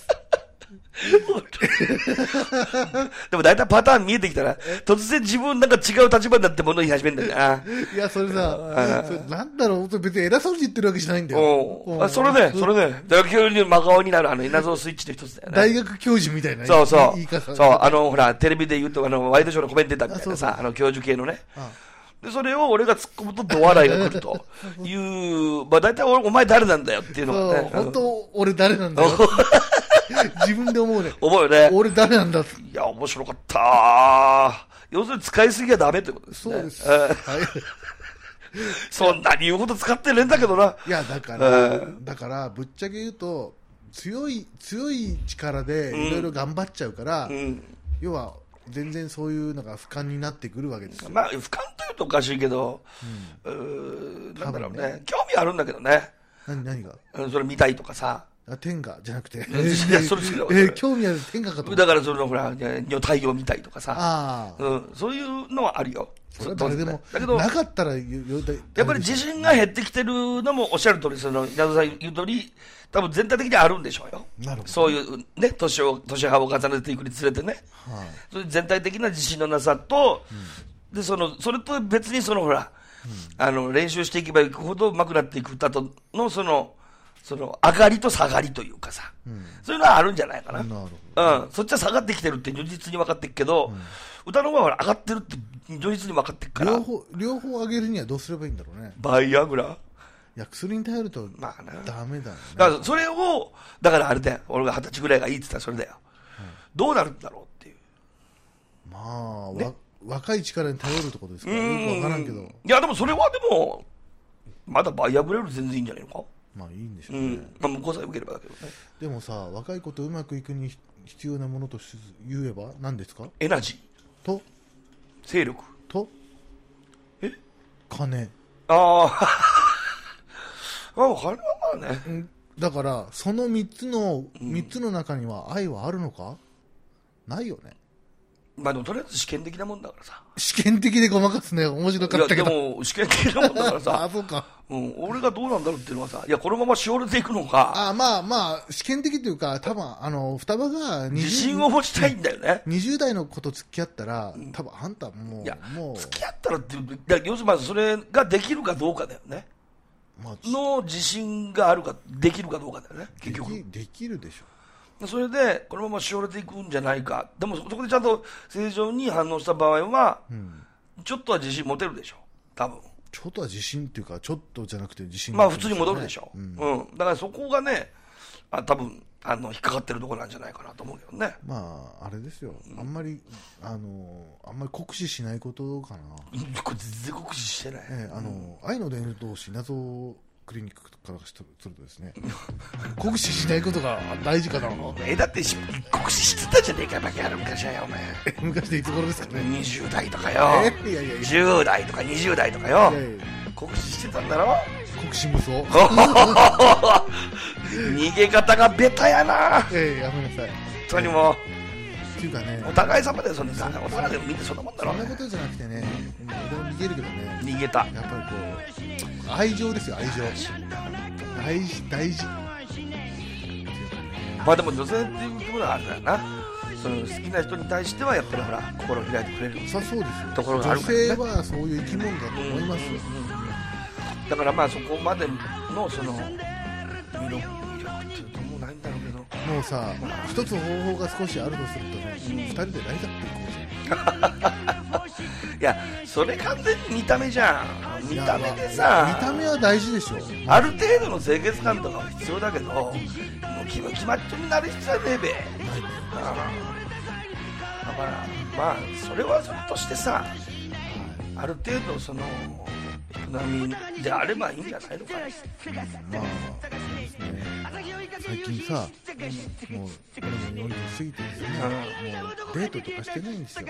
でも大体パターン見えてきたら、突然自分なんか違う立場になって物言い始めるんだよな。 いや、それさ、なんだろう、別に偉そうに言ってるわけじゃないんだよ。 それね。大学教授の真顔になる稲造スイッチの一つだよね。 大学教授みたいな言い方。そう、ほら、テレビで言うと、ワイドショーのコメンテーターみたいなさ、教授系のね。で、それを俺が突っ込むとド笑いが来るという、まあ大体お前誰なんだよっていうのがね。 本当、俺誰なんだよ。自分で思うね。 思うよね。 俺誰なんだ。いや、面白かった。要するに使いすぎはダメということですね。 そうです。 そんなに言うほど使ってねえんだけどな。 いや、だから、ぶっちゃけ言うと、強い力でいろいろ頑張っちゃうから、要は、全然そういうのが俯瞰になってくるわけですよ。 まあ、俯瞰というとおかしいけど、なんだろうね。興味あるんだけどね。 何がそれ見たいとかさ。 天下じゃなくて。興味ある天下かと。 だからそのほら、太陽見たいとかさ。そういうのはあるよ。 誰でも。だけど、なかったらやっぱり自信が減ってきてるのもおっしゃる通り、稲造さん言う通り、多分全体的にあるんでしょうよ。そういうね、年幅を重ねていくにつれてね。それ全体的な自信のなさと、で、それと別にほら、練習していけばいくほど上手くなっていく歌とのその上がりと下がりというかさ、そういうのはあるんじゃないかな。そっちは下がってきてるって如実に分かってるけど、歌の方は上がってるって如実に分かってるから。 両方上げるにはどうすればいいんだろうね。 バイアグラ？ いや、薬に頼るとダメだよね。 だからそれを、だからあれだよ、俺が20歳ぐらいがいいって言ったらそれだよ。どうなるんだろうっていう。 まあ、若い力に頼るってことですから、よく分からんけど。いや、でもそれはでも、まだバイアグラより全然いいんじゃないのか。 まあいいんでしょうね。 まあ向こうさえ受ければだけどね。 でもさ、若い子とうまくいくに必要なものと言えば何ですか？ エナジーと勢力と金。 金はまあね。 だからその3つの中には愛はあるのか？ないよね。 まあでもとりあえず試験的なもんだからさ。 試験的でごまかすね。面白かったけど。 でも試験的なもんだからさ。 そうか。 俺がどうなんだろうっていうのはさ、いや、このまましおれていくのか。 まあ、試験的というか、多分、双葉が自信を持ちたいんだよね。 20代の子と付き合ったら、多分あんたもう。 いや、付き合ったらっていう、要するにそれができるかどうかだよね。の自信があるか、できるかどうかだよね、結局。 できるでしょ。 それでこのまましおれていくんじゃないか。でもそこでちゃんと正常に反応した場合は、ちょっとは自信持てるでしょ、多分。 ちょっとは自信っていうか、ちょっとじゃなくて自信、 まあ普通に戻るでしょ。だからそこがね、多分引っかかってるところなんじゃないかなと思うけどね。 まああれですよ。あんまり酷使しないことかな。 これ全然酷使してない。 愛の伝道師稲造クリニックからするとですね、酷使しないことが大事かな。 だって酷使してたじゃねえか、バカ野郎、昔はよ、お前。 昔でいつ頃ですかね。 20代とかよ。10代とか20代とかよ。酷使してたんだろ。 酷使無双。 逃げ方がベタやな。 やめなさい。 本当にもう。 っていうかね、 お互い様だよ、そんなさ。大人でもみんなそんなもんだろ。 そんなことじゃなくてね、俺も逃げるけどね。 逃げた。 やっぱりこう、愛情ですよ、愛情。大事。 まあでも女性っていうものはあるからな。好きな人に対してはやっぱりほら、心を開いてくれる。 そうですよ。 ところがあるからね。 女性はそういう生き物だと思います。 だからまあそこまでの魅力っていうともうないんだろうけど。 もうさ、一つ方法が少しあるとするとね、2人でライダップ行こうぜ。 いや、それ完全に見た目じゃん。見た目でさ、 見た目は大事でしょ。 ある程度の清潔感とかは必要だけど、もう決まっちょになる必要はねえべ。だからまあそれはそれとしてさ、ある程度その人並みであればいいんじゃないのかな。 まあそうですね。最近さ、もう俺も40過ぎてですね、もうデートとかしてないんですよ。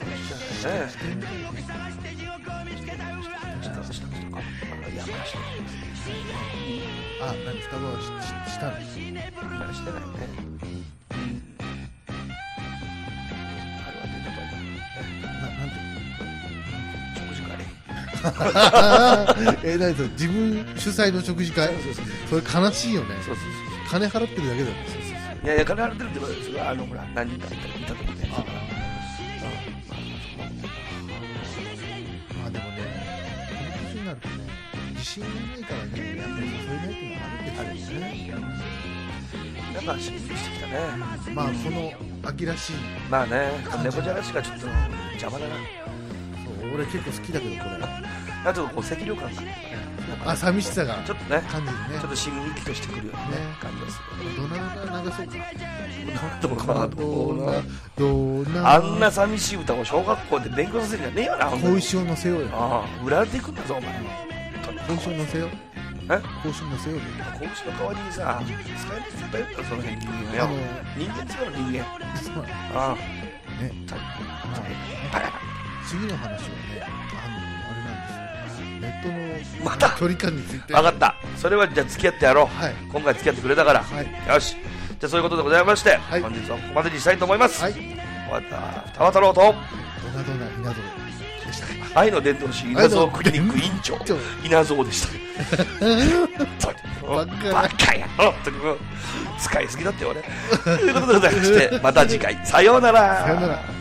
あ、何双葉はしたの？ してないね。 何それ、自分主催の食事会？それ悲しいよね。金払ってるだけだよ。 いやいや、金払ってるってことですよ。ほら、何人かいたと思って。 まあでもね、この年になるとね、自信がないからね、やっぱり誘えないっていうのがあるんですよね。 なんかしんどりしてきたね。 まあその秋らしい。 まあね、猫じゃらしがちょっと邪魔だな。 俺結構好きだけどこれ。 あとこう赤涼感が。 あ、寂しさがちょっとね感じるね。 ちょっとしんみりとしてくるよね感じがする。 ドナル流そうか。 あんな寂しい歌を小学校で勉強させるんじゃねえよな。 小石を乗せようよ。 売られていくんだぞお前。 小石を乗せよう。小石乗せようよ。 小石の代わりにさ、使える人いっぱいいるからその辺人間よ。人間使うの人間。ああ。ね。 次の話はね、あれなんですよ。ネットのまた距離感について。 分かった。それはじゃあ付き合ってやろう。今回付き合ってくれたから。よし。じゃあそういうことでございまして、本日はここまでにしたいと思います。双葉太郎と。 ドナドナ稲造でした。 愛の伝道師稲造クリニック院長稲造でした。バカやろ。使いすぎだって俺。ということでございまして、また次回さようなら。 さようなら。